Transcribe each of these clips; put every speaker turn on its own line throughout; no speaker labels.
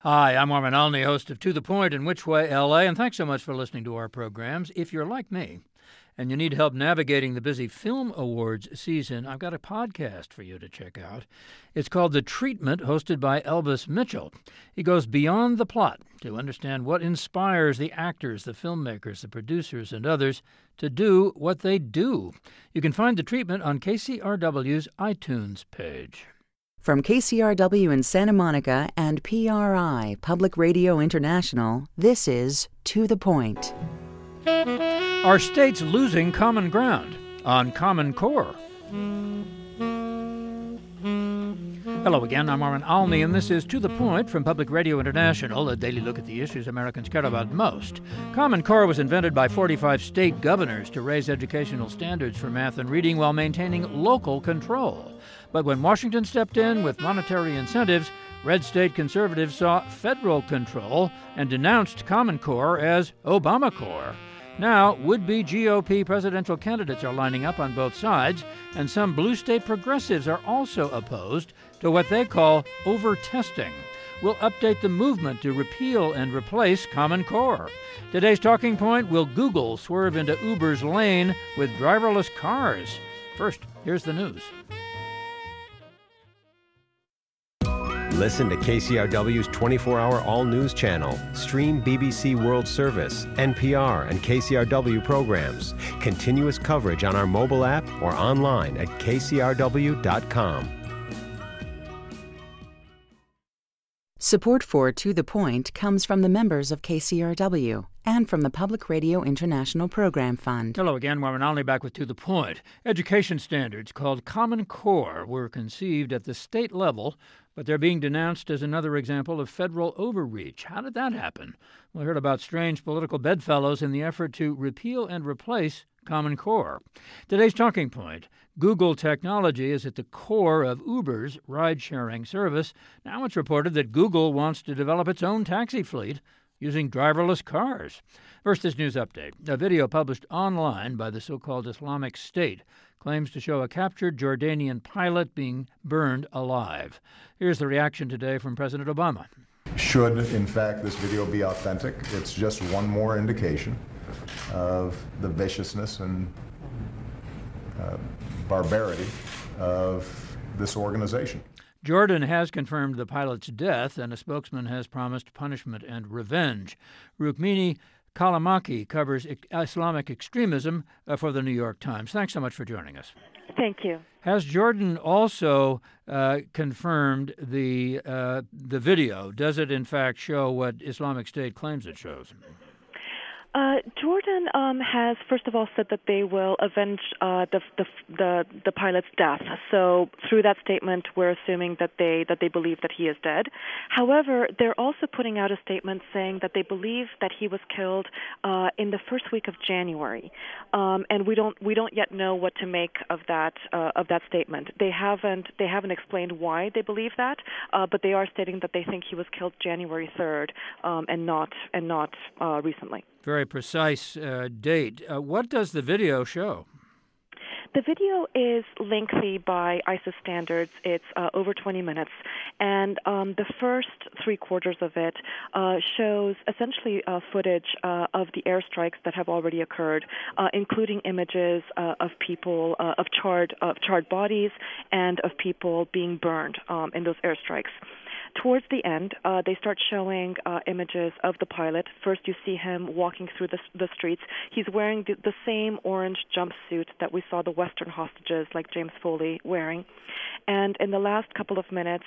Hi, I'm Armin Alney, host of To The Point in Which Way, L.A., and thanks so much for listening to our programs. If you're like me and you need help navigating the busy film awards season, I've got a podcast for you to check out. It's called The Treatment, hosted by Elvis Mitchell. He goes beyond the plot to understand what inspires the actors, the filmmakers, the producers, and others to do what they do. You can find The Treatment on KCRW's iTunes page.
From KCRW in Santa Monica and PRI, Public Radio International, this is To The Point.
Are states losing common ground on Common Core? Hello again, I'm Armin Alney, and this is To The Point from Public Radio International, a daily look at the issues Americans care about most. Common Core was invented by 45 state governors to raise educational standards for math and reading while maintaining local control. But when Washington stepped in with monetary incentives, red state conservatives saw federal control and denounced Common Core as Obamacare. Now, would-be GOP presidential candidates are lining up on both sides, and some blue state progressives are also opposed to what they call over-testing. We'll update the movement to repeal and replace Common Core. Today's talking point: will Google swerve into Uber's lane with driverless cars? First, here's the news.
Listen to KCRW's 24-hour all-news channel. Stream BBC World Service, NPR, and KCRW programs. Continuous coverage on our mobile app or online at kcrw.com.
Support for To The Point comes from the members of KCRW and from the Public Radio International Program Fund.
Hello again, Armin Alney back with To The Point. Education standards called Common Core were conceived at the state level, but they're being denounced as another example of federal overreach. How did that happen? We heard about strange political bedfellows in the effort to repeal and replace Common Core. Today's talking point: Google technology is at the core of Uber's ride-sharing service. Now it's reported that Google wants to develop its own taxi fleet using driverless cars. First, this news update. A video published online by the so-called Islamic State claims to show a captured Jordanian pilot being burned alive. Here's the reaction today from President Obama.
Should, in fact, this video be authentic, it's just one more indication of the viciousness and barbarity of this organization.
Jordan has confirmed the pilot's death, and a spokesman has promised punishment and revenge. Rukmini Kalamaki covers Islamic extremism for the New York Times. Thanks so much for joining us.
Thank you.
Has Jordan also confirmed the video? Does it, in fact, show what Islamic State claims it shows?
Jordan has, first of all, said that they will avenge the pilot's death. So through that statement, we're assuming that they believe that he is dead. However, they're also putting out a statement saying that they believe that he was killed in the first week of January, and we don't yet know what to make of that statement. They haven't explained why they believe that, but they are stating that they think he was killed January 3rd and not recently.
Very precise date. What does the video show?
The video is lengthy by ISIS standards. It's over 20 minutes. And the first three-quarters of it shows essentially footage of the airstrikes that have already occurred, including images of people, of charred bodies, and of people being burned in those airstrikes. Towards the end, they start showing images of the pilot. First, you see him walking through the streets. He's wearing the same orange jumpsuit that we saw the Western hostages, like James Foley, wearing. And in the last couple of minutes,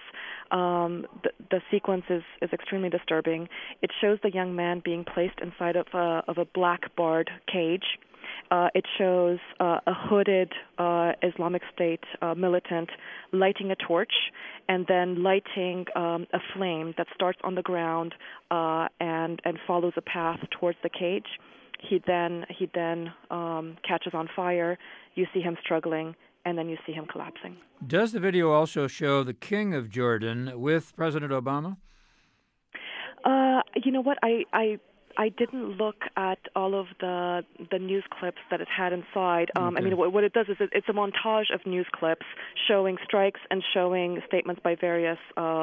the sequence is extremely disturbing. It shows the young man being placed inside of a black barred cage. It shows a hooded Islamic State militant lighting a torch and then lighting a flame that starts on the ground and follows a path towards the cage. He then catches on fire. You see him struggling, and then you see him collapsing.
Does the video also show the King of Jordan with President Obama?
You know what? I I didn't look at all of the news clips that it had inside. I mean, what it does is it's a montage of news clips showing strikes and showing statements by various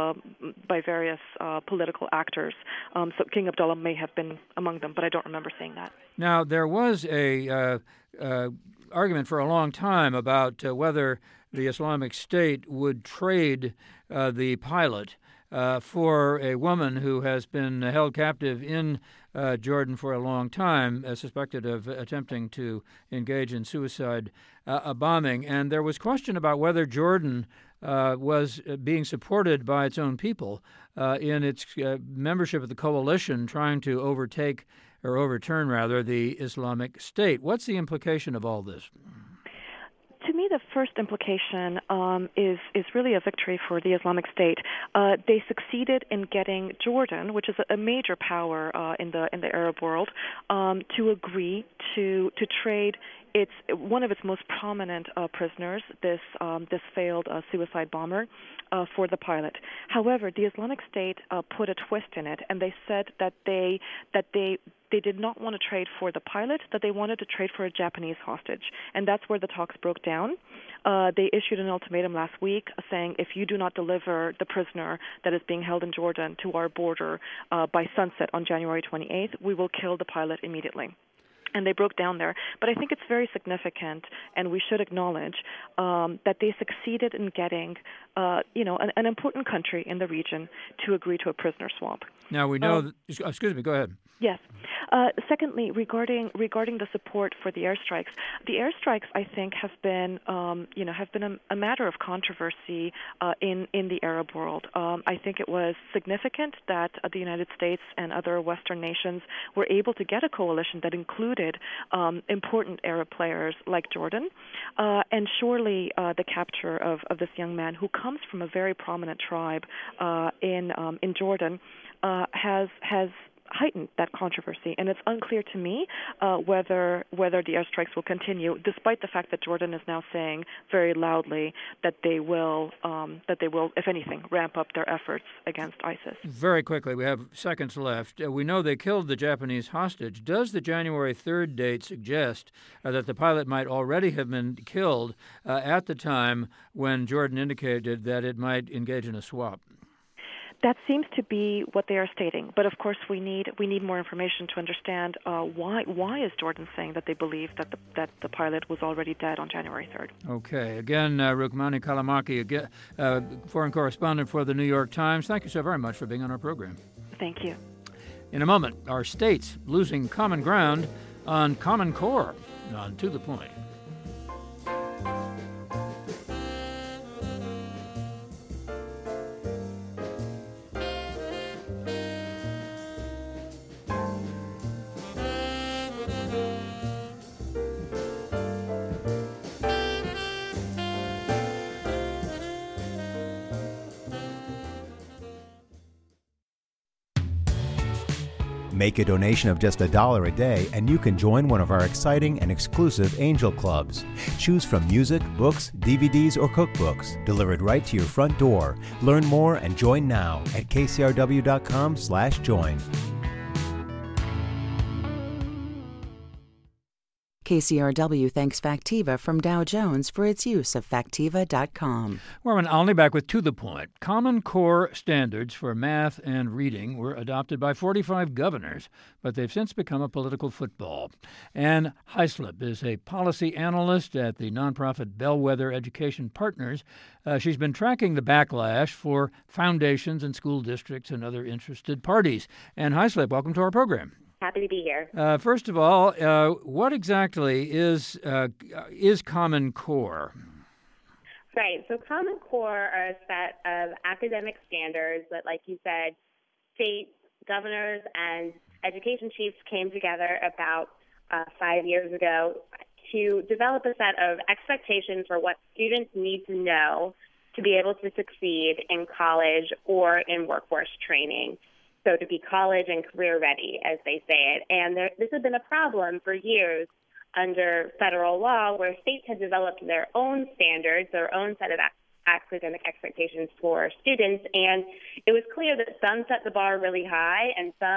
political actors. So King Abdullah may have been among them, but I don't remember seeing that.
Now, there was a argument for a long time about whether the Islamic State would trade the pilot for a woman who has been held captive in Jordan for a long time, suspected of attempting to engage in suicide bombing. And there was question about whether Jordan was being supported by its own people in its membership of the coalition trying to overturn the Islamic State. What's the implication of all this?
To me, the first implication is really a victory for the Islamic State. They succeeded in getting Jordan, which is a major power in the Arab world, to agree to trade one of its most prominent prisoners, this failed suicide bomber, for the pilot. However, the Islamic State put a twist in it, and they said that they did not want to trade for the pilot, that they wanted to trade for a Japanese hostage. And that's where the talks broke down. They issued an ultimatum last week saying, if you do not deliver the prisoner that is being held in Jordan to our border by sunset on January 28th, we will kill the pilot immediately. And they broke down there. But I think it's very significant, and we should acknowledge that they succeeded in getting, an important country in the region to agree to a prisoner swap.
Now we know. Excuse me. Go ahead.
Yes. Secondly, regarding the support for the airstrikes, I think have been a matter of controversy in the Arab world. I think it was significant that the United States and other Western nations were able to get a coalition that included important Arab players like Jordan, and surely the capture of this young man who comes from a very prominent tribe in Jordan has heightened that controversy, and it's unclear to me whether the airstrikes will continue, despite the fact that Jordan is now saying very loudly that they will, if anything, ramp up their efforts against ISIS.
Very quickly, we have seconds left. We know they killed the Japanese hostage. Does the January 3rd date suggest that the pilot might already have been killed at the time when Jordan indicated that it might engage in a swap?
That seems to be what they are stating, but of course we need more information to understand why is Jordan saying that they believe that the pilot was already dead on January 3rd.
Okay. Again, Rukmini Callimachi, foreign correspondent for the New York Times. Thank you so very much for being on our program.
Thank you.
In a moment, our states losing common ground on Common Core. On To the Point.
Make a donation of just $1 a day and you can join one of our exciting and exclusive Angel Clubs. Choose from music, books, DVDs, or cookbooks delivered right to your front door. Learn more and join now at kcrw.com/join.
KCRW thanks Factiva from Dow Jones for its use of Factiva.com.
Warren Olney back with To the Point. Common Core standards for math and reading were adopted by 45 governors, but they've since become a political football. Ann Heislip is a policy analyst at the nonprofit Bellwether Education Partners. She's been tracking the backlash for foundations and school districts and other interested parties. Ann Heislip, welcome to our program.
Happy to be here.
First of all, what exactly is Common Core?
Right. So Common Core are a set of academic standards that, like you said, state governors and education chiefs came together about 5 years ago to develop a set of expectations for what students need to know to be able to succeed in college or in workforce training. So to be college and career ready, as they say it. And this has been a problem for years under federal law, where states had developed their own standards, their own set of academic expectations for students. And it was clear that some set the bar really high and some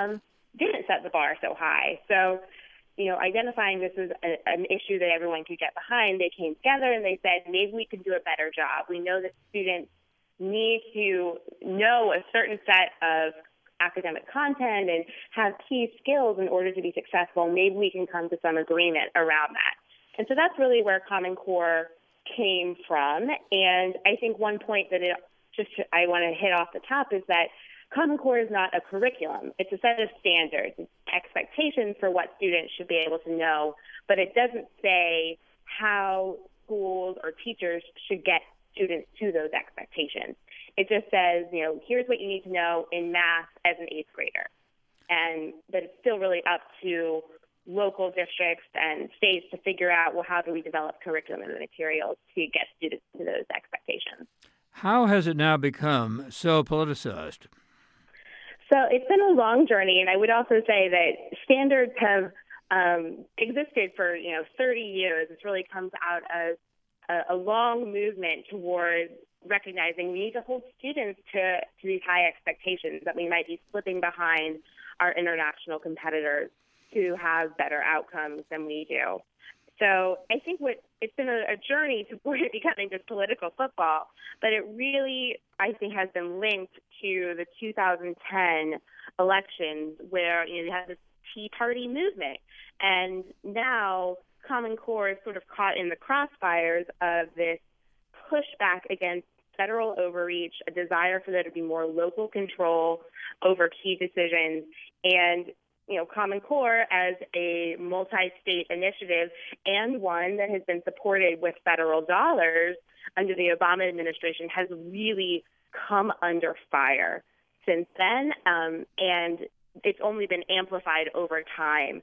didn't set the bar so high. So, identifying this as an issue that everyone could get behind, they came together and they said, maybe we could do a better job. We know that students need to know a certain set of academic content and have key skills in order to be successful. Maybe we can come to some agreement around that. And so that's really where Common Core came from. And I think one point that I want to hit off the top is that Common Core is not a curriculum. It's a set of standards, expectations for what students should be able to know, but it doesn't say how schools or teachers should get students to those expectations. It just says, here's what you need to know in math as an 8th grader. And that it's still really up to local districts and states to figure out, well, how do we develop curriculum and materials to get students to those expectations?
How has it now become so politicized?
So it's been a long journey, and I would also say that standards have existed for 30 years. It's really comes out of a long movement towards recognizing we need to hold students to these high expectations, that we might be slipping behind our international competitors who have better outcomes than we do. So I think it's been a journey toward it becoming just political football, but it really, I think, has been linked to the 2010 elections where you had this Tea Party movement. And now Common Core is sort of caught in the crossfires of this pushback against federal overreach, a desire for there to be more local control over key decisions, and Common Core as a multi-state initiative and one that has been supported with federal dollars under the Obama administration has really come under fire since then, and it's only been amplified over time.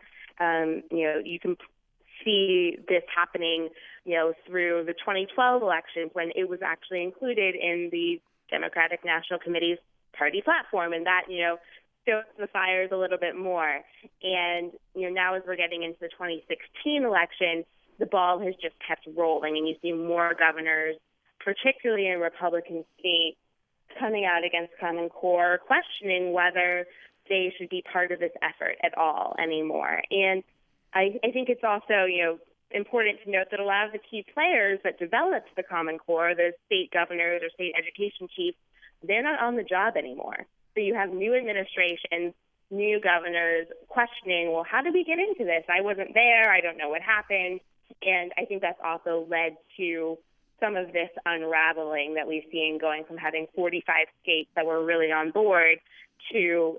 You can see this happening, through the 2012 elections when it was actually included in the Democratic National Committee's party platform, and that, stoked the fires a little bit more. And, now as we're getting into the 2016 election, the ball has just kept rolling, and you see more governors, particularly in Republican states, coming out against Common Core, questioning whether they should be part of this effort at all anymore. And I think it's also, important to note that a lot of the key players that developed the Common Core, the state governors or state education chiefs, they're not on the job anymore. So you have new administrations, new governors questioning, well, how did we get into this? I wasn't there. I don't know what happened. And I think that's also led to some of this unraveling that we've seen, going from having 45 states that were really on board to,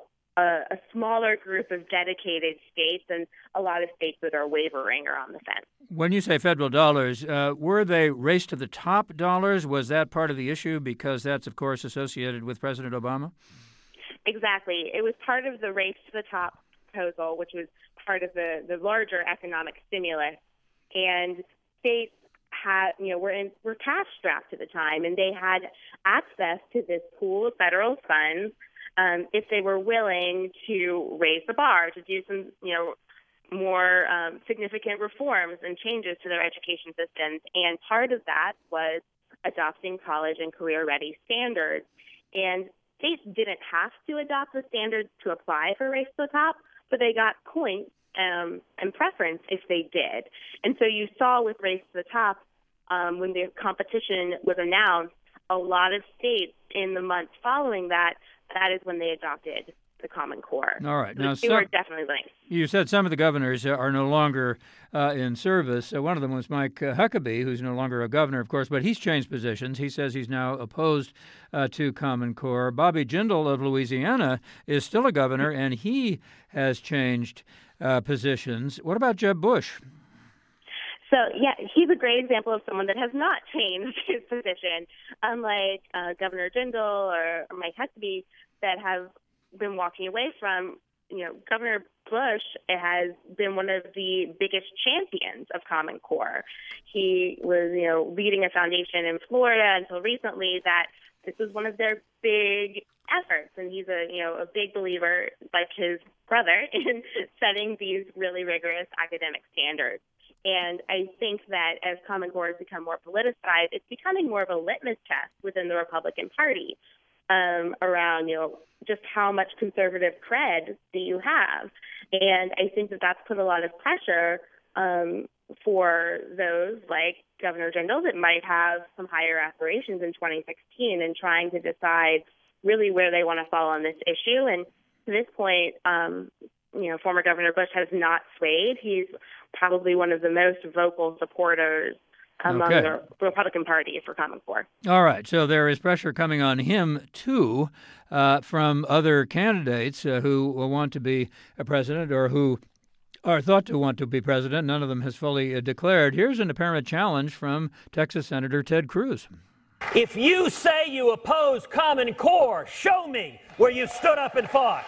a smaller group of dedicated states and a lot of states that are wavering or on the fence.
When you say federal dollars, were they race to the top dollars? Was that part of the issue? Because that's, of course, associated with President Obama?
Exactly. It was part of the race to the top proposal, which was part of the larger economic stimulus. And states were cash strapped at the time, and they had access to this pool of federal funds if they were willing to raise the bar, to do some, more significant reforms and changes to their education systems. And part of that was adopting college and career-ready standards. And states didn't have to adopt the standards to apply for Race to the Top, but they got points and preference if they did. And so you saw with Race to the Top, when the competition was announced, a lot of states in the months following that is when they adopted the Common Core.
All right. Now,
they were definitely linked.
You said some of the governors are no longer in service. One of them was Mike Huckabee, who's no longer a governor, of course, but he's changed positions. He says he's now opposed to Common Core. Bobby Jindal of Louisiana is still a governor, and he has changed positions. What about Jeb Bush?
So, yeah, he's a great example of someone that has not changed his position, unlike Governor Jindal or Mike Huckabee that have been walking away from. Governor Bush has been one of the biggest champions of Common Core. He was, leading a foundation in Florida until recently that this was one of their big efforts, and he's a big believer, like his brother, in setting these really rigorous academic standards. And I think that as Common Core has become more politicized, it's becoming more of a litmus test within the Republican Party. around, just how much conservative cred do you have? And I think that that's put a lot of pressure for those like Governor Jindal that might have some higher aspirations in 2016 and trying to decide really where they want to fall on this issue. And to this point, former Governor Bush has not swayed. He's probably one of the most vocal supporters among the Republican Party for Common Core.
All right. So there is pressure coming on him, too, from other candidates who want to be a president or who are thought to want to be president. None of them has fully declared. Here's an apparent challenge from Texas Senator Ted Cruz.
If you say you oppose Common Core, show me where you stood up and fought.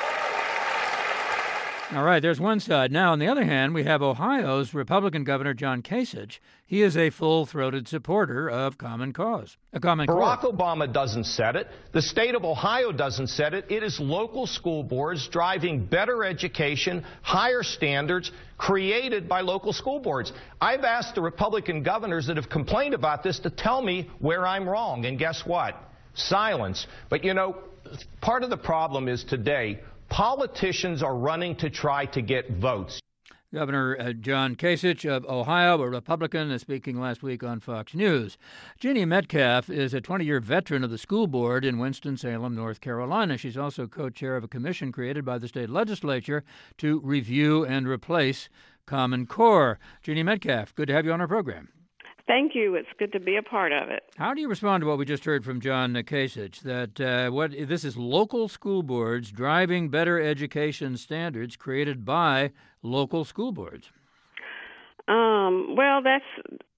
All right, there's one side. Now, on the other hand, we have Ohio's Republican Governor John Kasich. He is a full-throated supporter of Common Cause.
Barack Obama doesn't set it. The state of Ohio doesn't set it. It is local school boards driving better education, higher standards created by local school boards. I've asked the Republican governors that have complained about this to tell me where I'm wrong. And guess what? Silence. But, part of the problem is today, politicians are running to try to get votes.
Governor John Kasich of Ohio, a Republican, is speaking last week on Fox News. Jeannie Metcalf is a 20-year veteran of the school board in Winston-Salem, North Carolina. She's also co-chair of a commission created by the state legislature to review and replace Common Core. Jeannie Metcalf, good to have you on our program.
Thank you. It's good to be a part of it.
How do you respond to what we just heard from John Kasich, that this is local school boards driving better education standards created by local school boards?
Well, that's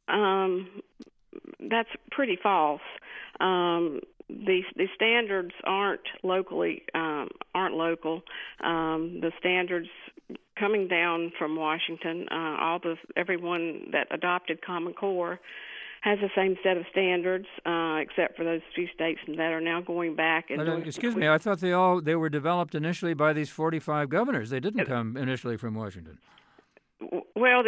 pretty false. The standards aren't local. The standards coming down from Washington, everyone that adopted Common Core has the same set of standards, except for those few states that are now going back.
Excuse me, I thought they were developed initially by these 45 governors. They didn't come initially from Washington.
Well,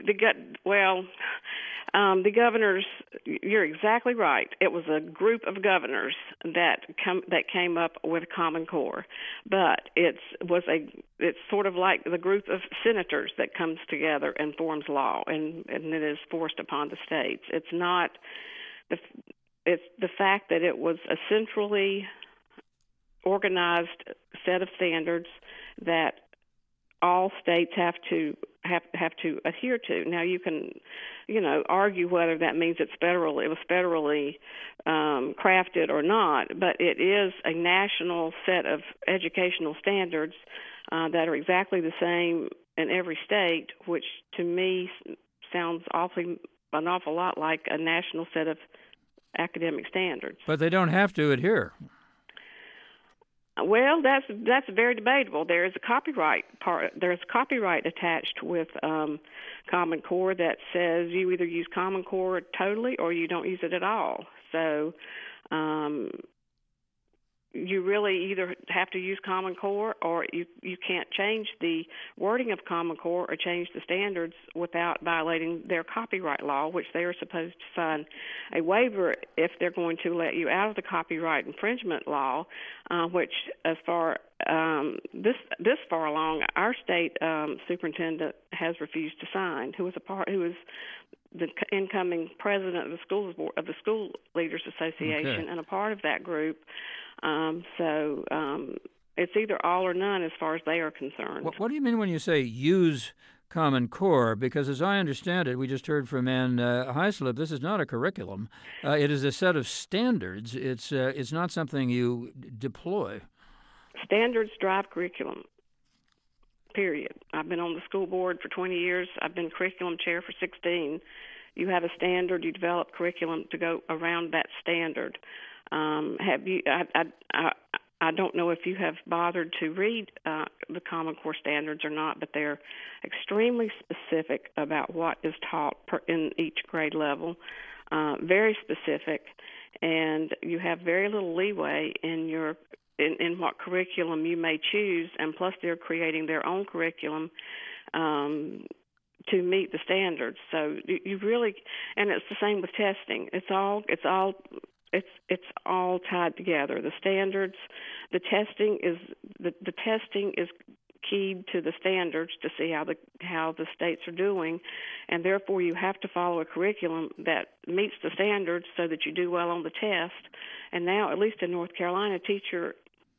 the governors. You're exactly right. It was a group of governors that came up with Common Core, but it's sort of like the group of senators that comes together and forms law, and it is forced upon the states. It's not it's the fact that it was a centrally organized set of standards that all states have to adhere to. Now, you can, argue whether that means it was federally crafted or not, but it is a national set of educational standards that are exactly the same in every state, which to me sounds an awful lot like a national set of academic standards.
But they don't have to adhere.
Well, that's very debatable. There is a copyright part. There's copyright attached with Common Core that says you either use Common Core totally or you don't use it at all. So you really either have to use Common Core or you can't change the wording of Common Core or change the standards without violating their copyright law, which they are supposed to sign a waiver if they're going to let you out of the copyright infringement law, which as far this far along, our state superintendent has refused to sign, who is the incoming president of the School Leaders Association, and a part of that group. So it's either all or none as far as they are concerned.
What do you mean when you say use Common Core? Because as I understand it, we just heard from Ann Heislip, this is not a curriculum. It is a set of standards. It's not something you deploy.
Standards drive curriculum, period. I've been on the school board for 20 years. I've been curriculum chair for 16. You have a standard, you develop curriculum to go around that standard. I don't know if you have bothered to read the Common Core standards or not, but they're extremely specific about what is taught in each grade level, very specific, and you have very little leeway in what curriculum you may choose, and plus they're creating their own curriculum to meet the standards. So you really, and it's the same with testing. It's all it's all tied together. The standards, the testing is keyed to the standards to see how the states are doing, and therefore you have to follow a curriculum that meets the standards so that you do well on the test. And now, at least in North Carolina, teacher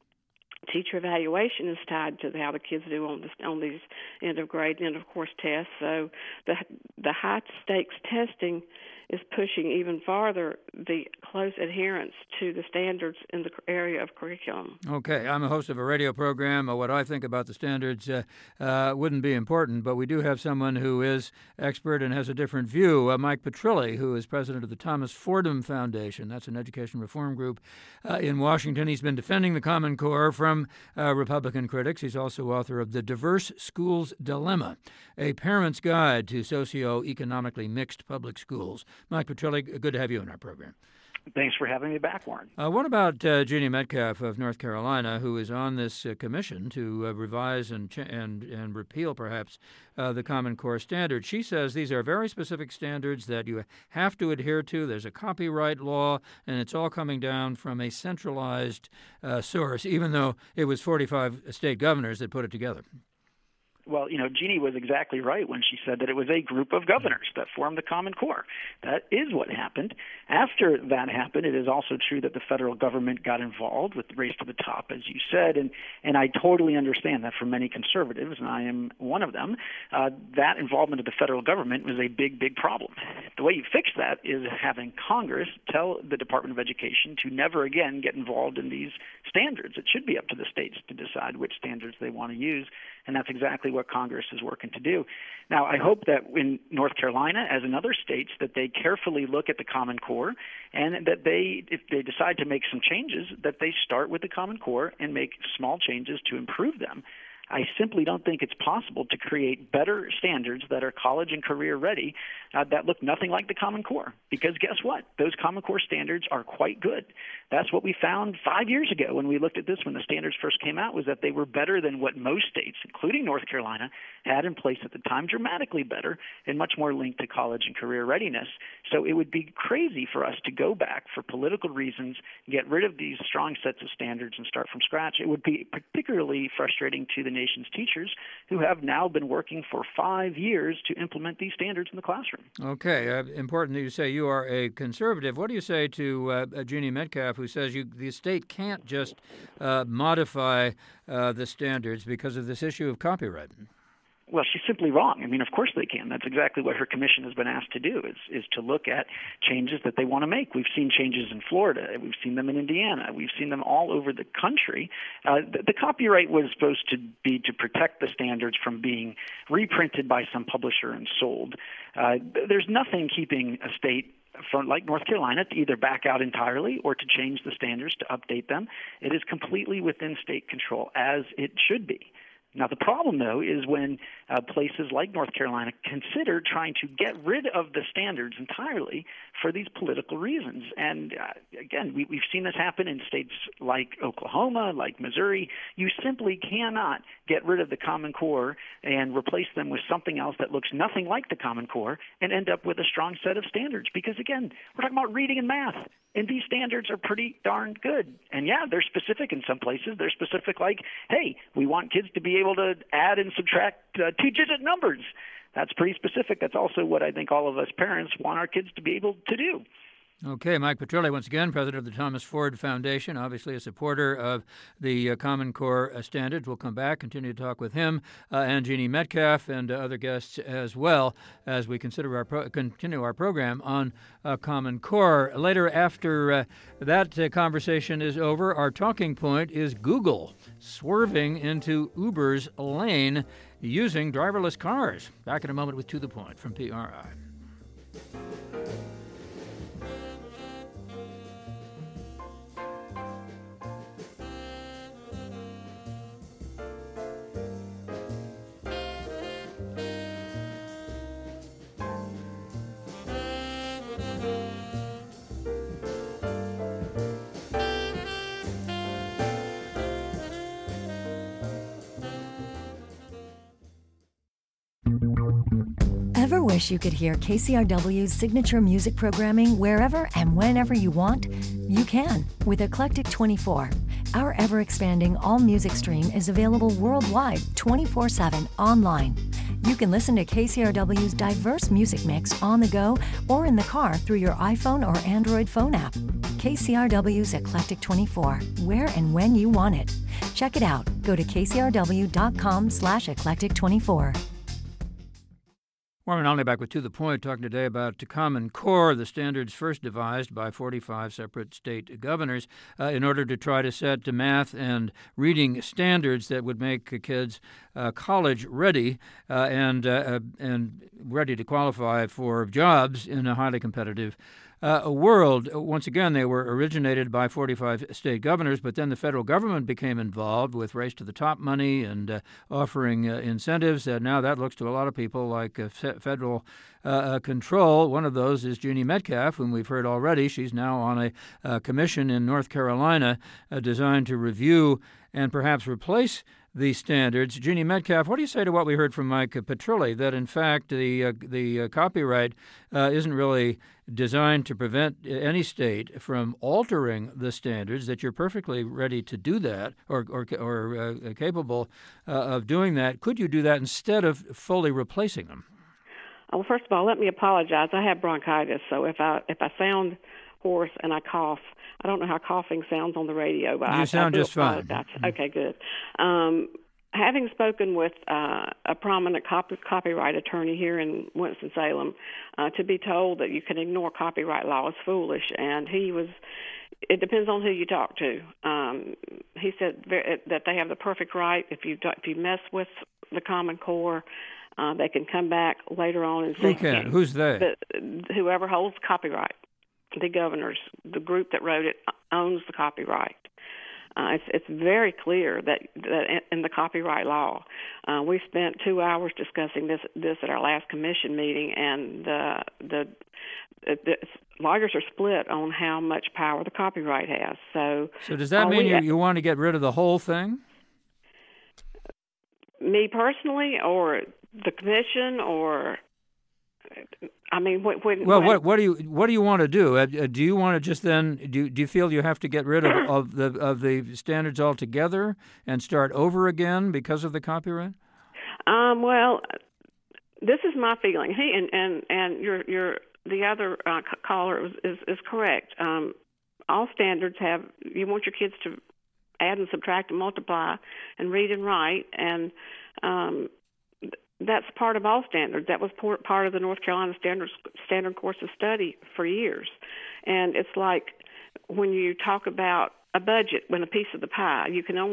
evaluation is tied to how the kids do on these end of grade and end of course tests. So the high stakes testing is pushing even farther the close adherence to the standards in the area of curriculum.
Okay, I'm a host of a radio program. What I think about the standards wouldn't be important, but we do have someone who is expert and has a different view. Mike Petrilli, who is president of the Thomas Fordham Foundation. That's an education reform group in Washington. He's been defending the Common Core from Republican critics. He's also author of The Diverse Schools Dilemma, a parent's guide to socioeconomically mixed public schools. Mike Petrilli, good to have you in our program.
Thanks for having me back, Warren.
What about Jeannie Metcalf of North Carolina, who is on this commission to revise and repeal, perhaps, the Common Core standards? She says these are very specific standards that you have to adhere to. There's a copyright law, and it's all coming down from a centralized source, even though it was 45 state governors that put it together.
Well, Jeannie was exactly right when she said that it was a group of governors that formed the Common Core. That is what happened. After that happened, it is also true that the federal government got involved with the Race to the Top, as you said, and I totally understand that for many conservatives, and I am one of them, that involvement of the federal government was a big, big problem. The way you fix that is having Congress tell the Department of Education to never again get involved in these standards. It should be up to the states to decide which standards they want to use, and that's exactly what Congress is working to do. Now, I hope that in North Carolina, as in other states, that they carefully look at the Common Core and that if they decide to make some changes, that they start with the Common Core and make small changes to improve them. I simply don't think it's possible to create better standards that are college and career ready that look nothing like the Common Core. Because guess what? Those Common Core standards are quite good. That's what we found 5 years ago when we looked at this, when the standards first came out, was that they were better than what most states, including North Carolina, had in place at the time, dramatically better and much more linked to college and career readiness. So it would be crazy for us to go back for political reasons, get rid of these strong sets of standards and start from scratch. It would be particularly frustrating to the nation's teachers who have now been working for 5 years to implement these standards in the classroom.
Okay, important that you say you are a conservative. What do you say to Jeannie Metcalf, who says the state can't just modify the standards because of this issue of copyright?
Well, she's simply wrong. I mean, of course they can. That's exactly what her commission has been asked to do, is to look at changes that they want to make. We've seen changes in Florida. We've seen them in Indiana. We've seen them all over the country. The copyright was supposed to be to protect the standards from being reprinted by some publisher and sold. There's nothing keeping a state from, like North Carolina, to either back out entirely or to change the standards, to update them. It is completely within state control, as it should be. Now, the problem, though, is when places like North Carolina consider trying to get rid of the standards entirely for these political reasons. And, again, we've seen this happen in states like Oklahoma, like Missouri. You simply cannot get rid of the Common Core and replace them with something else that looks nothing like the Common Core and end up with a strong set of standards. Because, again, we're talking about reading and math. And these standards are pretty darn good. And, yeah, they're specific in some places. They're specific like, hey, we want kids to be able to add and subtract two-digit numbers. That's pretty specific. That's also what I think all of us parents want our kids to be able to do.
Okay, Mike Petrilli, once again, president of the Thomas Ford Foundation, obviously a supporter of the Common Core standards. We'll come back, continue to talk with him and Jeannie Metcalf and other guests as well as we continue our program on Common Core. Later, after that conversation is over, our talking point is Google swerving into Uber's lane using driverless cars. Back in a moment with To the Point from PRI.
Ever Ever wish you could hear KCRW's signature music programming wherever and whenever you want? You can with Eclectic 24. Our ever-expanding all-music stream is available worldwide 24/7 online. You can listen to KCRW's diverse music mix on the go or in the car through your iPhone or Android phone app. KCRW's Eclectic 24, where and when you want it. Check it out. Go to kcrw.com/eclectic24.
Warren Olney back with To the Point, talking today about the Common Core, the standards first devised by 45 separate state governors in order to try to set math and reading standards that would make kids college ready and ready to qualify for jobs in a highly competitive world. Once again, they were originated by 45 state governors, but then the federal government became involved with Race to the Top money and offering incentives. Now that looks to a lot of people like federal control. One of those is Jeannie Metcalf, whom we've heard already. She's now on a commission in North Carolina designed to review and perhaps replace the standards. Jeannie Metcalf, what do you say to what we heard from Mike Petrilli, that in fact the copyright isn't really designed to prevent any state from altering the standards, that you're perfectly ready to do that or capable of doing that? Could you do that instead of fully replacing them?
Well, first of all, let me apologize. I have bronchitis, so if I sound hoarse and I cough, I don't know how coughing sounds on the radio, but
you sound just fine.
Okay, good. Having spoken with a prominent copyright attorney here in Winston-Salem, to be told that you can ignore copyright law is foolish, and it depends on who you talk to. He said that they have the perfect right. If you mess with the Common Core, they can come back later on and say,
who can? Who's they?
Whoever holds copyright. The governors, the group that wrote it, owns the copyright. It's very clear that in the copyright law. We spent 2 hours discussing this at our last commission meeting, and the lawyers are split on how much power the copyright has. So
does that mean you want to get rid of the whole thing?
Me personally, or the commission, or? I mean, what do you want to do? Do you want to just then? Do you feel you have to get rid of the standards altogether and start over again because of the copyright? Well, this is my feeling. He and your the other caller is correct. All standards have. You want your kids to add and subtract and multiply and read and write, and that's part of all standards. That was part of the North Carolina standard course of study for years. And it's like when you talk about a budget, when a piece of the pie, you can't,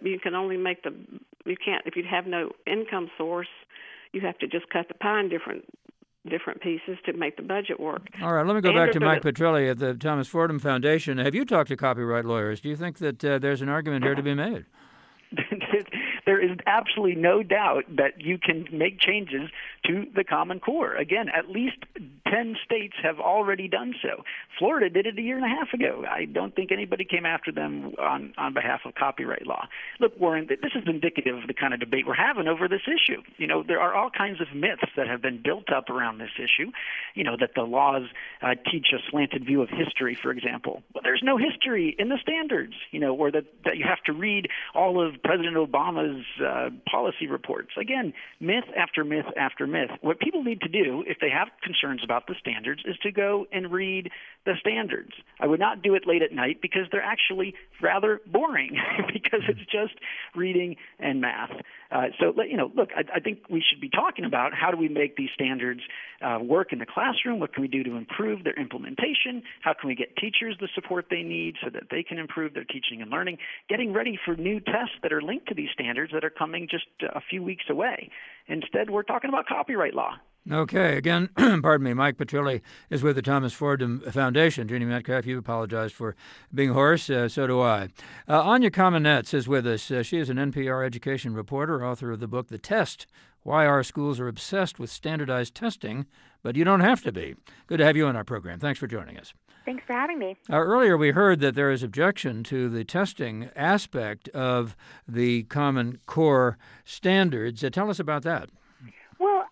if you have no income source, you have to just cut the pie in different pieces to make the budget work.
All right, let me go back to Mike Petrilli at the Thomas Fordham Foundation. Have you talked to copyright lawyers? Do you think that there's an argument here to be made?
There is absolutely no doubt that you can make changes to the Common Core. Again, at least 10 states have already done so. Florida did it a year and a half ago. I don't think anybody came after them on behalf of copyright law. Look, Warren, this is indicative of the kind of debate we're having over this issue. You know, there are all kinds of myths that have been built up around this issue, you know, that the laws teach a slanted view of history, for example. But there's no history in the standards, you know, or that you have to read all of President Obama's policy reports. Again, myth after myth after myth. What people need to do, if they have concerns about the standards, is to go and read the standards. I would not do it late at night because they're actually rather boring because it's just reading and math. Look, I think we should be talking about how do we make these standards work in the classroom? What can we do to improve their implementation? How can we get teachers the support they need so that they can improve their teaching and learning? Getting ready for new tests that are linked to these standards that are coming just a few weeks away. Instead, we're talking about copyright law.
Okay. Again, pardon me, Mike Petrilli is with the Thomas Fordham Foundation. Jeannie Metcalf, you apologized for being hoarse. So do I. Anya Kamenetz is with us. She is an NPR education reporter, author of the book The Test, Why Our Schools Are Obsessed with Standardized Testing, but You Don't Have to Be. Good to have you on our program. Thanks for joining us.
Thanks for having me.
Earlier we heard that there is objection to the testing aspect of the Common Core standards. Tell us about that.
Well,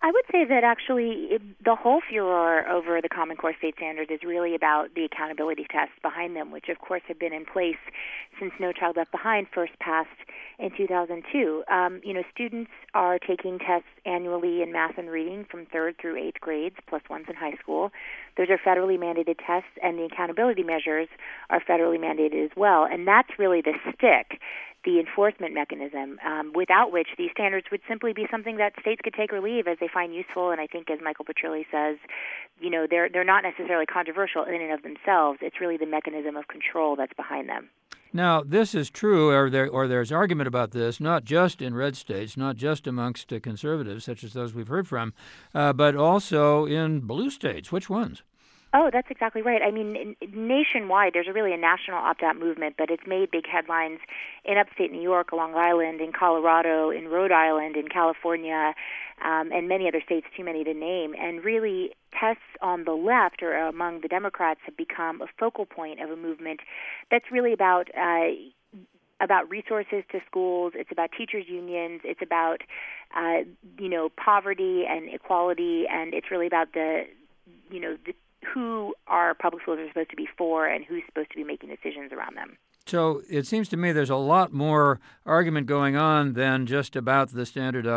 I would say that actually the whole furor over the Common Core state standards is really about the accountability tests behind them, which of course have been in place since No Child Left Behind first passed in 2002. Students are taking tests annually in math and reading from 3rd through 8th grades, plus once in high school. Those are federally mandated tests, and the accountability measures are federally mandated as well. And that's really the stick, the enforcement mechanism, without which these standards would simply be something that states could take or leave as they find useful. And I think, as Michael Petrilli says, they're not necessarily controversial in and of themselves. It's really the mechanism of control that's behind them.
Now, this is true, or there's argument about this, not just in red states, not just amongst conservatives, such as those we've heard from, but also in blue states. Which ones?
Oh, that's exactly right. I mean, nationwide, there's really a national opt-out movement, but it's made big headlines in upstate New York, Long Island, in Colorado, in Rhode Island, in California, and many other states, too many to name. And really, tests on the left or among the Democrats have become a focal point of a movement that's really about resources to schools. It's about teachers' unions. It's about, poverty and equality, and it's really about who our public schools are supposed to be for and who's supposed to be making decisions around them.
So it seems to me there's a lot more argument going on than just about the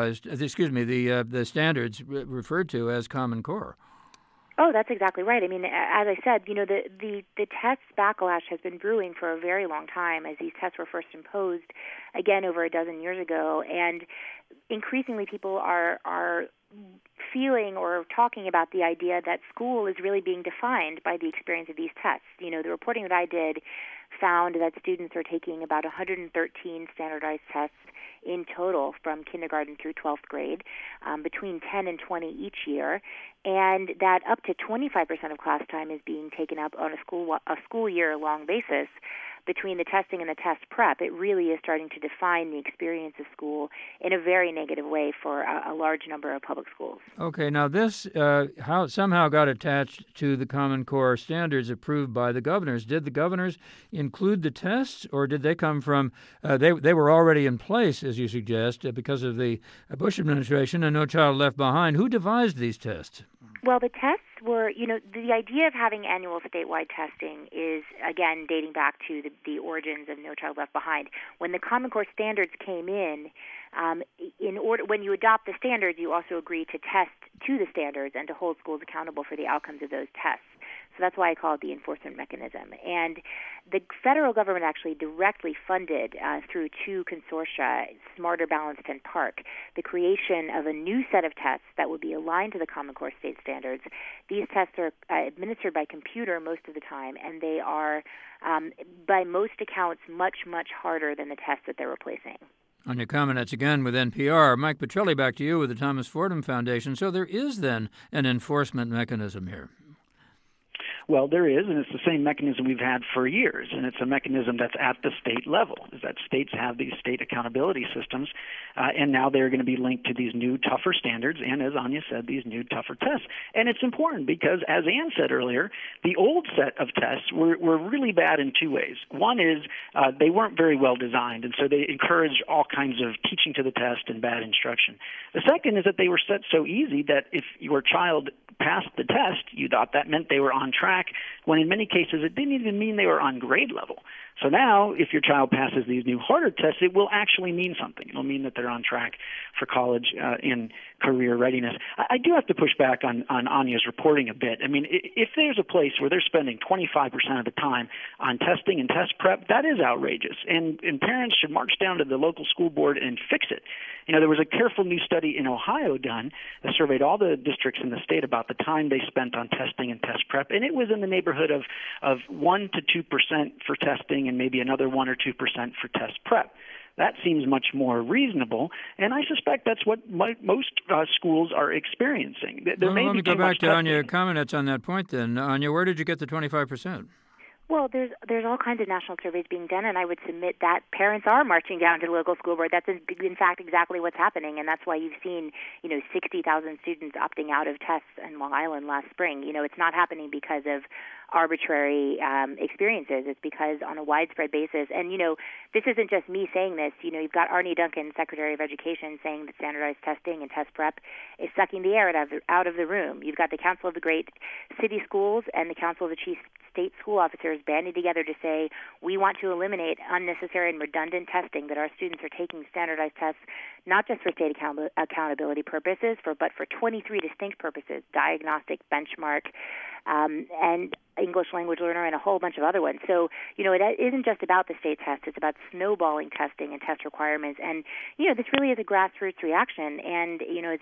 the standards referred to as Common Core.
Oh, that's exactly right. I mean, as I said, the tests backlash has been brewing for a very long time as these tests were first imposed, again, over a dozen years ago. And increasingly people are feeling or talking about the idea that school is really being defined by the experience of these tests. The reporting that I did found that students are taking about 113 standardized tests in total from kindergarten through 12th grade, between 10 and 20 each year, and that up to 25% of class time is being taken up on a school year-long basis between the testing and the test prep. It really is starting to define the experience of school in a very negative way for a large number of public schools. Okay, now this somehow got attached to the Common Core standards approved by the governors. Did the governors include the tests, or did they come from, they were already in place, as you suggest, because of the Bush administration and No Child Left Behind? Who devised these tests? Well, the tests were, the idea of having annual statewide testing is, again, dating back to the origins of No Child Left Behind. When the Common Core standards came in when you adopt the standards, you also agree to test to the standards and to hold schools accountable for the outcomes of those tests. So that's why I call it the enforcement mechanism. And the federal government actually directly funded, through two consortia, Smarter, Balanced, and PARC, the creation of a new set of tests that would be aligned to the Common Core state standards. These tests are administered by computer most of the time, and they are, by most accounts, much, much harder than the tests that they're replacing. On your comments again with NPR, Mike Petrilli, back to you with the Thomas Fordham Foundation. So there is then an enforcement mechanism here.
Well, there is, and it's the same mechanism we've had for years, and it's a mechanism that's at the state level, is that states have these state accountability systems, and now they're going to be linked to these new, tougher standards, and as Anya said, these new, tougher tests. And it's important because, as Ann said earlier, the old set of tests were really bad in two ways. One is they weren't very well designed, and so they encouraged all kinds of teaching to the test and bad instruction. The second is that they were set so easy that if your child passed the test, you thought that meant they were on track, when in many cases it didn't even mean they were on grade level. So now, if your child passes these new harder tests, it will actually mean something. It'll mean that they're on track for college and career readiness. I do have to push back on Anya's reporting a bit. I mean, if there's a place where they're spending 25% of the time on testing and test prep, that is outrageous. And parents should march down to the local school board and fix it. There was a careful new study in Ohio done that surveyed all the districts in the state about the time they spent on testing and test prep, and it was in the neighborhood of 1 to 2% for testing and maybe another 1 or 2% for test prep. That seems much more reasonable, and I suspect that's what most schools are experiencing. Let me go back to Anya comments on that point then. Anya, where did you get the 25%?
Well, there's all kinds of national surveys being done, and I would submit that parents are marching down to the local school board. That's in fact exactly what's happening, and that's why you've seen 60,000 students opting out of tests in Long Island last spring. It's not happening because of arbitrary experiences. It's because on a widespread basis, and this isn't just me saying this. You've got Arne Duncan, Secretary of Education, saying that standardized testing and test prep is sucking the air out of the room. You've got the Council of the Great City Schools and the Council of the Chief State School Officers banding together to say we want to eliminate unnecessary and redundant testing, that our students are taking standardized tests not just for state accountability purposes, but for 23 distinct purposes: diagnostic, benchmark, and English language learner, and a whole bunch of other ones. So, it isn't just about the state test. It's about snowballing testing and test requirements. And, this really is a grassroots reaction. And, as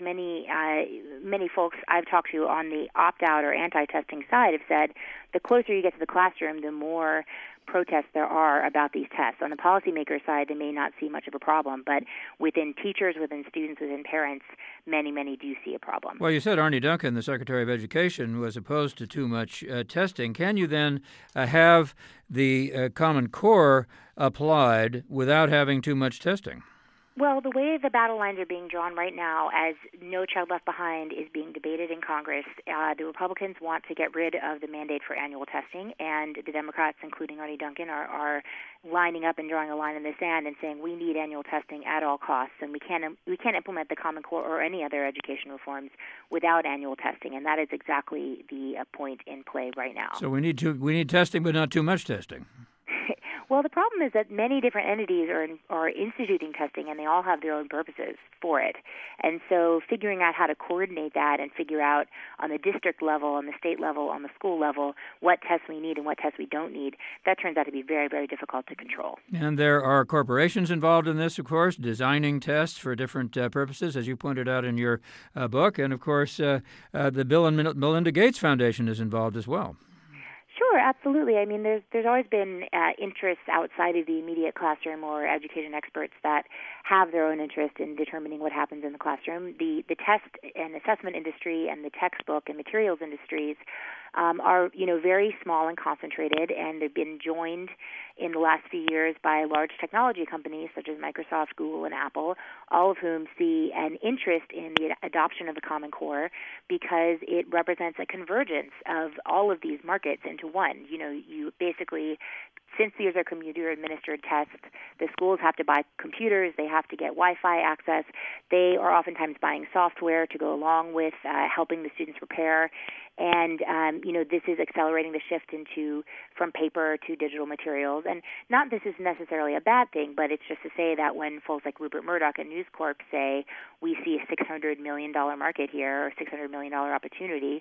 many folks I've talked to on the opt-out or anti-testing side have said, the closer you get to the classroom, the more protests there are about these tests. On the policymaker side, they may not see much of a problem, but within teachers, within students, within parents, many do see a problem.
Well, you said Arne Duncan, the Secretary of Education, was opposed to too much testing. Can you then have the Common Core applied without having too much testing?
Well, the way the battle lines are being drawn right now, as No Child Left Behind is being debated in Congress, the Republicans want to get rid of the mandate for annual testing, and the Democrats, including Arne Duncan, are lining up and drawing a line in the sand and saying we need annual testing at all costs, and we can't implement the Common Core or any other education reforms without annual testing, and that is exactly the point in play right now.
So we need testing, but not too much testing.
Well, the problem is that many different entities are instituting testing, and they all have their own purposes for it. And so figuring out how to coordinate that and figure out on the district level, on the state level, on the school level, what tests we need and what tests we don't need, that turns out to be very, very difficult to control.
And there are corporations involved in this, of course, designing tests for different purposes, as you pointed out in your book. And, of course, the Bill and Melinda Gates Foundation is involved as well.
Sure, absolutely. I mean, there's always been interests outside of the immediate classroom or education experts that have their own interest in determining what happens in the classroom. The test and assessment industry and the textbook and materials industries are, very small and concentrated, and they've been joined in the last few years by large technology companies such as Microsoft, Google, and Apple, all of whom see an interest in the adoption of the Common Core because it represents a convergence of all of these markets into one. You basically, since these are computer-administered tests, the schools have to buy computers, they have to get Wi-Fi access, they are oftentimes buying software to go along with helping the students prepare. And, this is accelerating the shift from paper to digital materials. And not this is necessarily a bad thing, but it's just to say that when folks like Rupert Murdoch and News Corp say we see a $600 million market here or $600 million opportunity,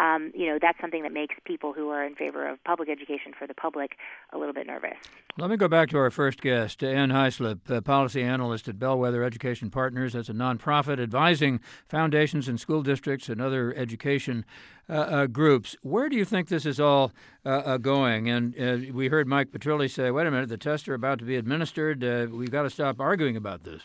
that's something that makes people who are in favor of public education for the public a little bit nervous.
Let me go back to our first guest, Ann Heislip, policy analyst at Bellwether Education Partners. That's a nonprofit advising foundations and school districts and other education groups. Where do you think this is all going? And we heard Mike Petrilli say, wait a minute, the tests are about to be administered. We've got to stop arguing about this.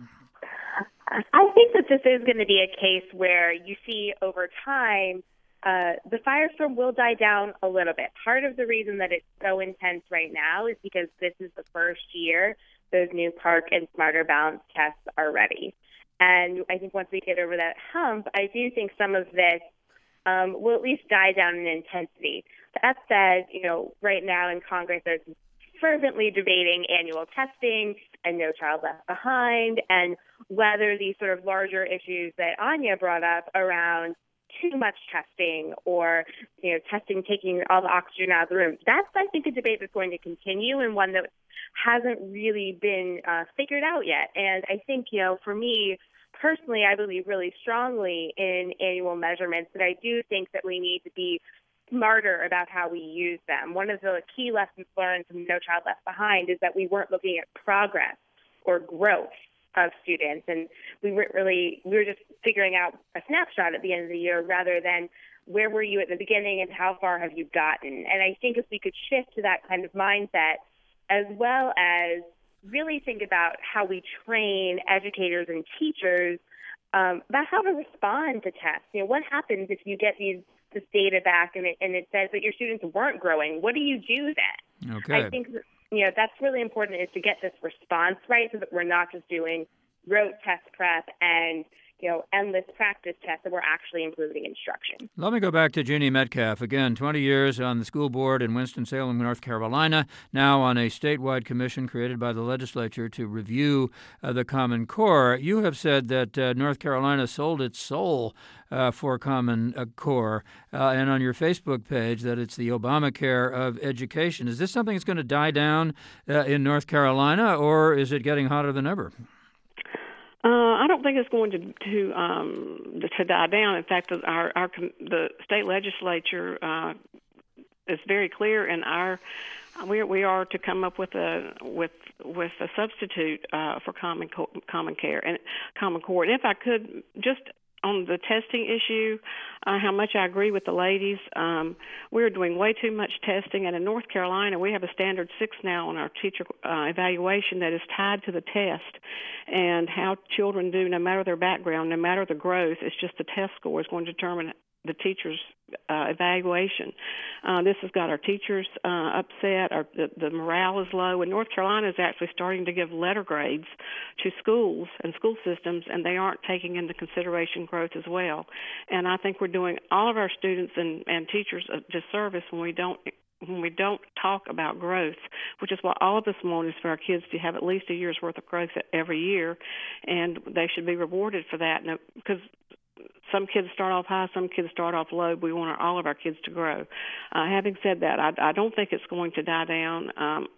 I think that this is going to be a case where you see over time the firestorm will die down a little bit. Part of the reason that it's so intense right now is because this is the first year those new PARCC and Smarter Balance tests are ready. And I think once we get over that hump, I do think some of this will at least die down in intensity. That said, right now in Congress, there's fervently debating annual testing and No Child Left Behind, and whether these sort of larger issues that Anya brought up around too much testing or, testing taking all the oxygen out of the room, that's, I think, a debate that's going to continue and one that hasn't really been figured out yet. And I think, for me, personally, I believe really strongly in annual measurements, but I do think that we need to be smarter about how we use them. One of the key lessons learned from No Child Left Behind is that we weren't looking at progress or growth of students, and we were just figuring out a snapshot at the end of the year rather than where were you at the beginning and how far have you gotten. And I think if we could shift to that kind of mindset, as well as really think about how we train educators and teachers about how to respond to tests. What happens if you get these this data back, and it says that your students weren't growing. What do you do then?
Okay.
I think that's really important, is to get this response right, so that we're not just doing rote test prep and endless practice tests, that we're actually improving instruction.
Let me go back to Jeannie Metcalf. Again, 20 years on the school board in Winston-Salem, North Carolina, now on a statewide commission created by the legislature to review the Common Core. You have said that North Carolina sold its soul for Common Core, and on your Facebook page that it's the Obamacare of education. Is this something that's going to die down in North Carolina, or is it getting hotter than ever?
I don't think it's going to die down. In fact, the state legislature is very in we are to come up with a substitute for Common Core. And if I could just on the testing issue, how much I agree with the ladies. We're doing way too much testing, and in North Carolina, we have a standard 6 now on our teacher evaluation that is tied to the test, and how children do, no matter their background, no matter the growth. It's just the test score is going to determine the teacher's evaluation. This has got our teachers upset. The morale is low. And North Carolina is actually starting to give letter grades to schools and school systems, and they aren't taking into consideration growth as well. And I think we're doing all of our students and teachers a disservice when we don't talk about growth, which is what all of us want, is for our kids to have at least a year's worth of growth every year, and they should be rewarded for that. Because some kids start off high, some kids start off low. We want all of our kids to grow. Having said that, I don't think it's going to die down.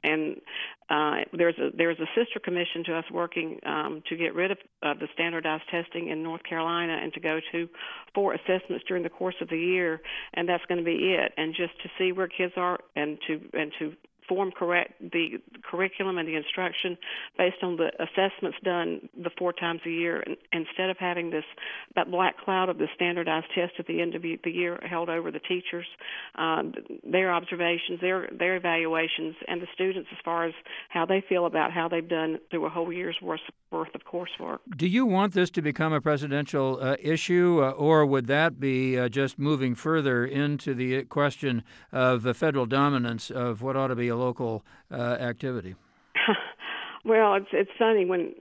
There's a sister commission to us working to get rid of the standardized testing in North Carolina and to go to 4 assessments during the course of the year, and that's going to be it. And just to see where kids are and to form correct the curriculum and the instruction based on the assessments done the 4 times a year, instead of having that black cloud of the standardized test at the end of the year held over the teachers, their observations, their evaluations, and the students as far as how they feel about how they've done through a whole year's worth of coursework.
Do you want this to become a presidential issue, or would that be just moving further into the question of the federal dominance of what ought to be a local activity?
Well, it's funny when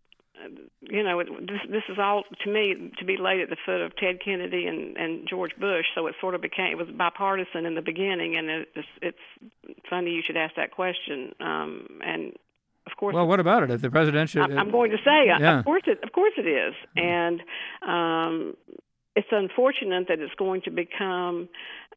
this is all, to me, to be laid at the foot of Ted Kennedy and George Bush. So it sort of it was bipartisan in the beginning, and it's funny you should ask that question. And of course,
well, what about it? If the president should,
I'm going to say,
yeah.
Of course it is, and it's unfortunate that it's going to become.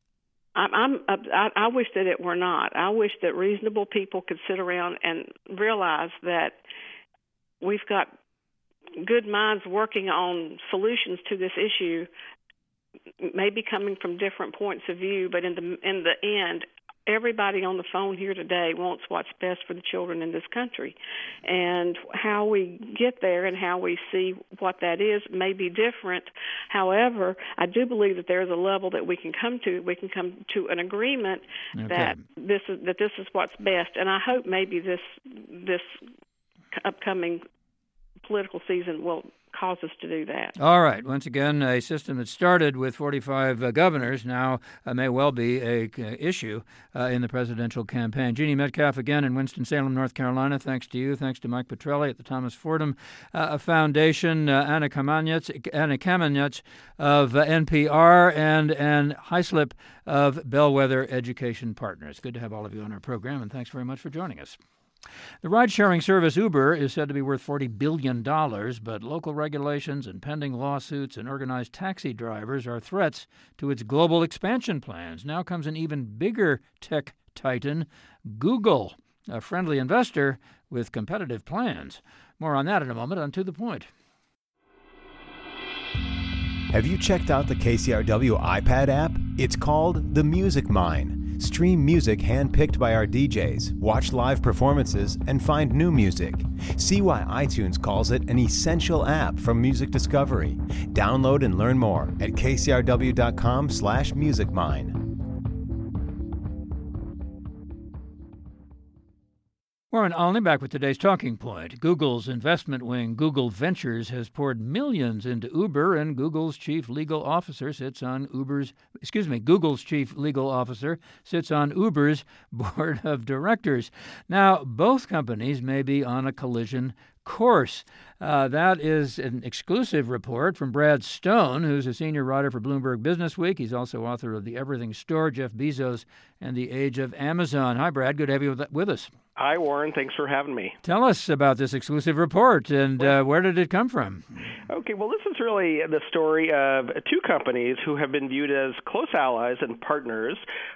I wish that it were not. I wish that reasonable people could sit around and realize that we've got good minds working on solutions to this issue, maybe coming from different points of view, but in the end, everybody on the phone here today wants what's best for the children in this country. And how we get there and how we see what that is may be different. However, I do believe that there is a level that we can come to. We can come to an agreement that this is what's best. And I hope maybe this upcoming political season will cause us to do that.
All right. Once again, a system that started with 45 governors now may well be a issue in the presidential campaign. Jeannie Metcalf again in Winston-Salem, North Carolina. Thanks to you. Thanks to Mike Petrelli at the Thomas Fordham Foundation, Anna Kamenetz of NPR, and Ann Heislip of Bellwether Education Partners. Good to have all of you on our program, and thanks very much for joining us. The ride-sharing service Uber is said to be worth $40 billion, but local regulations and pending lawsuits and organized taxi drivers are threats to its global expansion plans. Now comes an even bigger tech titan, Google, a friendly investor with competitive plans. More on that in a moment on To The Point.
Have you checked out the KCRW iPad app? It's called The Music Mine. Stream music handpicked by our DJs, watch live performances, and find new music. See why iTunes calls it an essential app for music discovery. Download and learn more at kcrw.com/musicmine.
Warren Olney back with today's Talking Point. Google's investment wing, Google Ventures, has poured millions into Uber, and Google's chief legal officer sits on Uber's board of directors. Now, both companies may be on a collision course. That is an exclusive report from Brad Stone, who's a senior writer for Bloomberg Businessweek. He's also author of The Everything Store, Jeff Bezos, and the Age of Amazon. Hi, Brad. Good to have you with us.
Hi, Warren. Thanks for having me.
Tell us about this exclusive report, and where did it come from?
Okay, well, this is really the story of two companies who have been viewed as close allies and partners,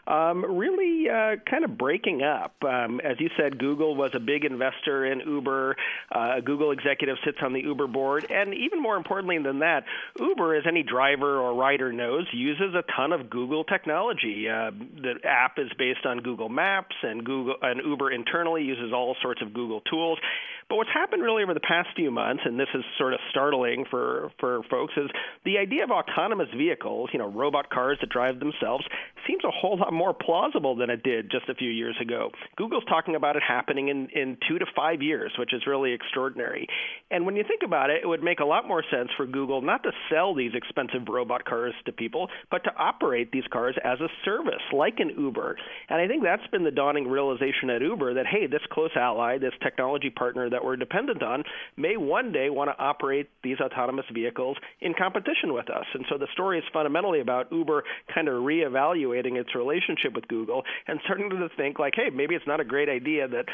really kind of breaking up. As you said, Google was a big investor in Uber. A Google executive sits on the Uber board. And even more importantly than that, Uber, as any driver or rider knows, uses a ton of Google technology. The app is based on Google Maps, and Uber internally uses all sorts of Google tools. But what's happened really over the past few months, and this is sort of startling for folks, is the idea of autonomous vehicles, robot cars that drive themselves, seems a whole lot more plausible than it did just a few years ago. Google's talking about it happening in 2 to 5 years, which is really extraordinary. And when you think about it, it would make a lot more sense for Google not to sell these expensive robot cars to people, but to operate these cars as a service, like an Uber. And I think that's been the dawning realization at Uber that, hey, this close ally, this technology partner that we're dependent on, may one day want to operate these autonomous vehicles in competition with us. And so the story is fundamentally about Uber kind of reevaluating its relationship with Google and starting to think like, hey, maybe it's not a great idea that,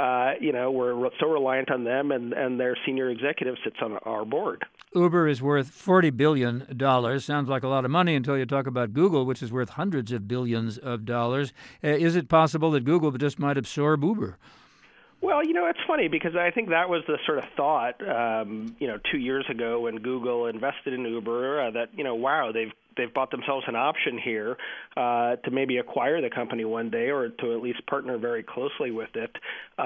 we're so reliant on them and their senior executive sits on our board.
Uber is worth $40 billion. Sounds like a lot of money until you talk about Google, which is worth hundreds of billions of dollars. Is it possible that Google just might absorb Uber?
Well, it's funny because I think that was the sort of thought, 2 years ago when Google invested in Uber that, wow, they've bought themselves an option here to maybe acquire the company one day or to at least partner very closely with it.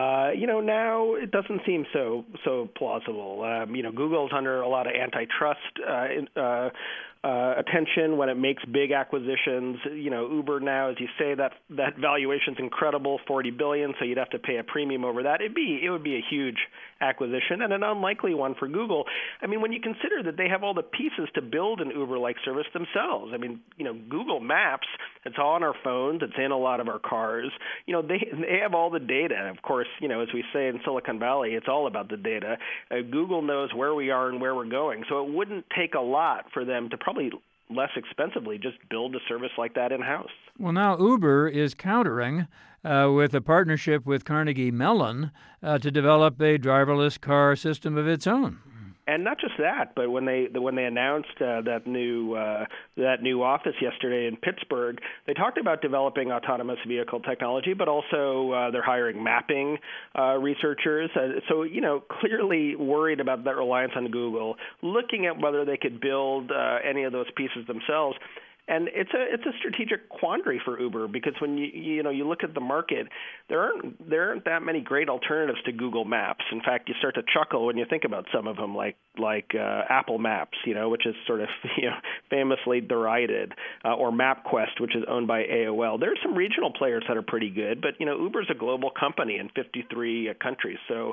Now it doesn't seem so plausible. Google's under a lot of antitrust attention when it makes big acquisitions. Uber now, as you say, that valuation's incredible, $40 billion, so you'd have to pay a premium over that. It would be a huge acquisition and an unlikely one for Google. I mean, when you consider that they have all the pieces to build an Uber-like service themselves. I mean, Google Maps, it's all on our phones, it's in a lot of our cars. They have all the data. Of course, as we say in Silicon Valley, it's all about the data. Google knows where we are and where we're going, so it wouldn't take a lot for them to probably less expensively just build a service like that in-house.
Well, now Uber is countering with a partnership with Carnegie Mellon to develop a driverless car system of its own.
And not just that, but when they announced that new office yesterday in Pittsburgh, they talked about developing autonomous vehicle technology, but also they're hiring mapping researchers. So clearly worried about that reliance on Google, looking at whether they could build any of those pieces themselves. And it's a strategic quandary for Uber because when you look at the market, there aren't that many great alternatives to Google Maps. In fact, you start to chuckle when you think about some of them, like Apple Maps, which is sort of famously derided, or MapQuest, which is owned by AOL. There are some regional players that are pretty good, but Uber's a global company in 53 countries. So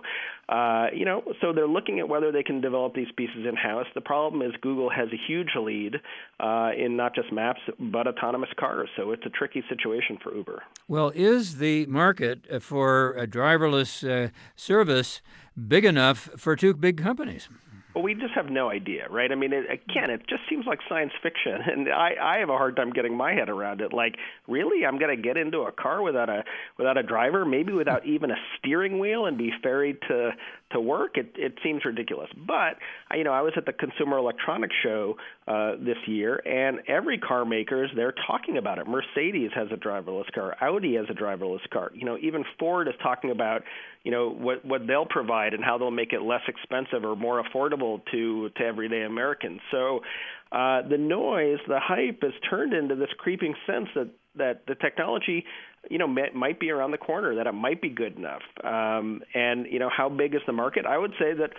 so they're looking at whether they can develop these pieces in-house. The problem is Google has a huge lead in not just Maps, but autonomous cars. So it's a tricky situation for Uber.
Well, is the market for a driverless service big enough for two big companies?
Well, we just have no idea, right? I mean, it just seems like science fiction, and I have a hard time getting my head around it. Like, really, I'm going to get into a car without a driver, maybe without even a steering wheel, and be ferried to work? It seems ridiculous. But I was at the Consumer Electronics Show this year, and every car maker they're talking about it. Mercedes has a driverless car. Audi has a driverless car. Even Ford is talking about what they'll provide and how they'll make it less expensive or more affordable to everyday Americans. So the noise, the hype has turned into this creeping sense that the technology, might be around the corner, that it might be good enough. And how big is the market? I would say that,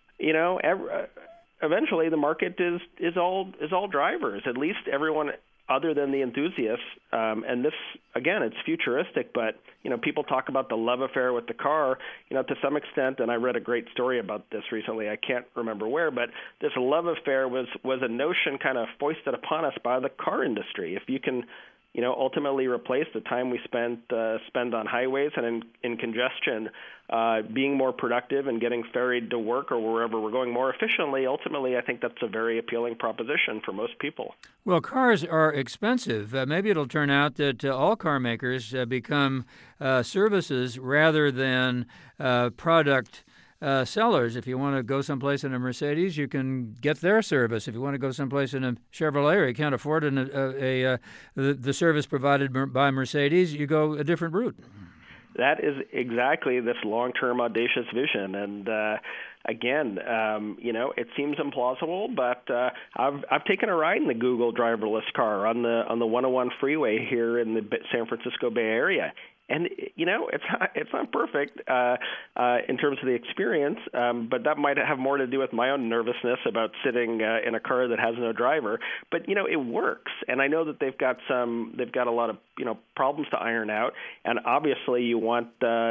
eventually the market is all drivers. At least everyone other than the enthusiasts, and this, again, it's futuristic, but, people talk about the love affair with the car, to some extent, and I read a great story about this recently, I can't remember where, but this love affair was a notion kind of foisted upon us by the car industry. If you can, ultimately replace the time we spend on highways and in congestion, being more productive and getting ferried to work or wherever we're going more efficiently, ultimately, I think that's a very appealing proposition for most people.
Well, cars are expensive. Maybe it'll turn out that all car makers become services rather than product sellers. If you want to go someplace in a Mercedes, you can get their service. If you want to go someplace in a Chevrolet or you can't afford the service provided by Mercedes, you go a different route.
That is exactly this long-term audacious vision, and again, it seems implausible, but I've taken a ride in the Google driverless car on the 101 freeway here in the San Francisco Bay Area. And, it's not perfect in terms of the experience, but that might have more to do with my own nervousness about sitting in a car that has no driver. But, it works. And I know that they've got a lot of, problems to iron out. And obviously you want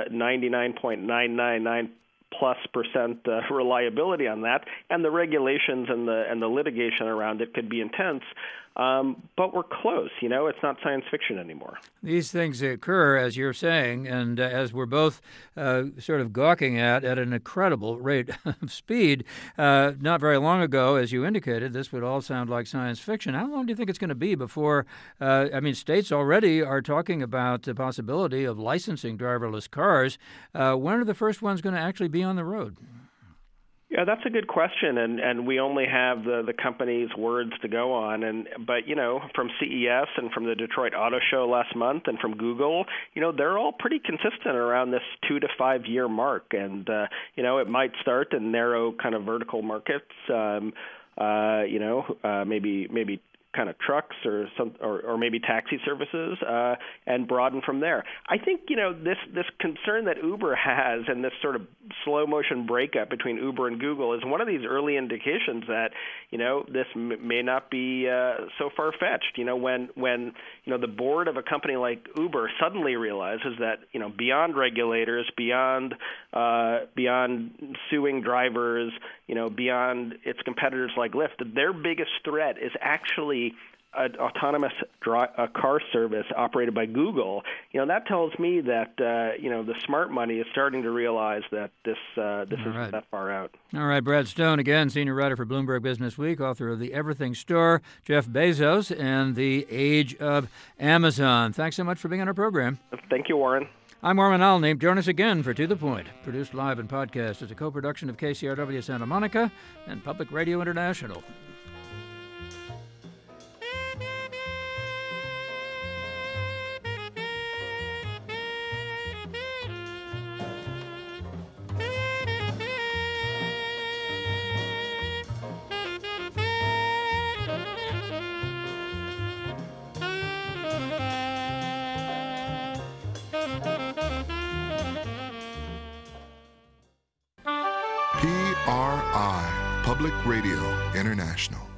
99.999 plus percent reliability on that, and the regulations and the litigation around it could be intense. But we're close, it's not science fiction anymore.
These things occur, as you're saying, and as we're both sort of gawking at an incredible rate of speed. Not very long ago, as you indicated, this would all sound like science fiction. How long do you think it's going to be before, states already are talking about the possibility of licensing driverless cars. When are the first ones going to actually be on the road?
Yeah, that's a good question, and we only have the company's words to go on. But from CES and from the Detroit Auto Show last month and from Google, they're all pretty consistent around this 2 to 5 year mark. And it might start in narrow kind of vertical markets, maybe kind of trucks or maybe taxi services, and broaden from there. I think this concern that Uber has and this sort of slow motion breakup between Uber and Google is one of these early indications that this may not be so far fetched. When the board of a company like Uber suddenly realizes that beyond regulators, beyond suing drivers, beyond its competitors like Lyft, their biggest threat is actually an autonomous car service operated by Google. That tells me that the smart money is starting to realize that this isn't that far out.
All right, Brad Stone, again, senior writer for Bloomberg Business Week, author of The Everything Store, Jeff Bezos, and The Age of Amazon. Thanks so much for being on our program.
Thank you, Warren.
I'm Warren Alney. Join us again for To The Point, produced live and podcast as a co-production of KCRW Santa Monica and Public Radio International.
PRI, Public Radio International.